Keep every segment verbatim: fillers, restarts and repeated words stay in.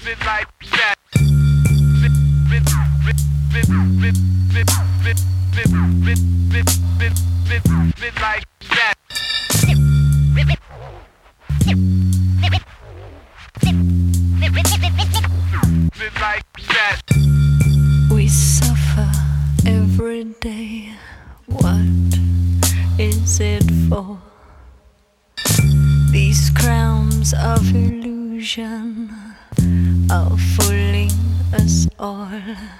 We suffer every day. What is it for? These crowns of illusion are fooling us all.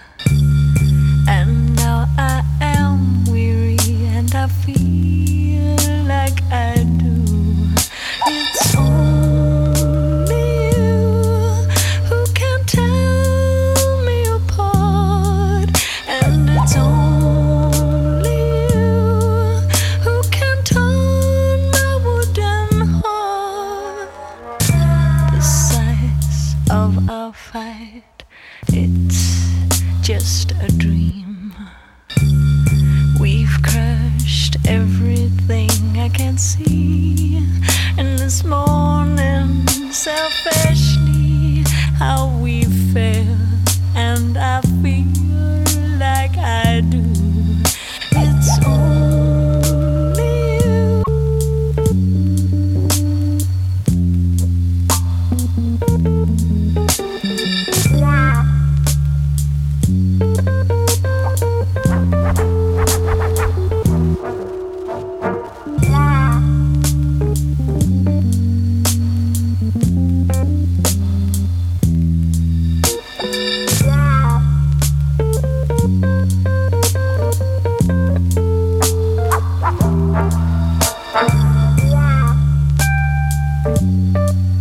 And now I am weary and I feel like I do. It's only you who can tell me apart. And it's only you who can turn my wooden heart. The size of our fight, it's just a dream. We've crushed everything I can see. And this morning, selfishly, how we feel. And I feel like I do. It's only you. Yeah.